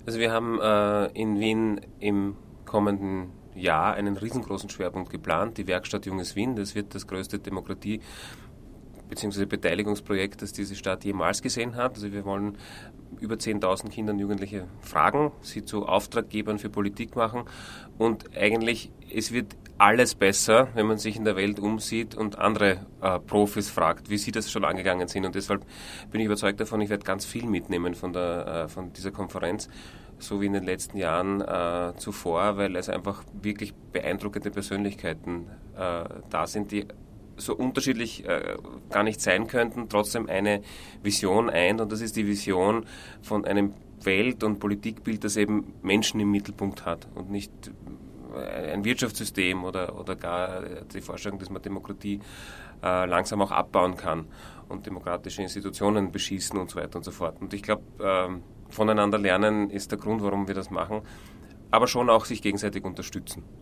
Also wir haben in Wien im kommenden Jahr einen riesengroßen Schwerpunkt geplant, die Werkstatt Junges Wien. Das wird das größte Demokratie- bzw. Beteiligungsprojekt, das diese Stadt jemals gesehen hat. Also wir wollen über 10.000 Kinder und Jugendliche fragen, sie zu Auftraggebern für Politik machen und eigentlich, es wird alles besser, wenn man sich in der Welt umsieht und andere Profis fragt, wie sie das schon angegangen sind. Und deshalb bin ich überzeugt davon, ich werde ganz viel mitnehmen von dieser Konferenz, so wie in den letzten Jahren zuvor, weil es einfach wirklich beeindruckende Persönlichkeiten da sind, die so unterschiedlich gar nicht sein könnten, trotzdem eine Vision eint, und das ist die Vision von einem Welt- und Politikbild, das eben Menschen im Mittelpunkt hat und nicht ein Wirtschaftssystem oder gar die Vorstellung, dass man Demokratie langsam auch abbauen kann und demokratische Institutionen beschießen und so weiter und so fort. Und ich glaube, voneinander lernen ist der Grund, warum wir das machen, aber schon auch sich gegenseitig unterstützen.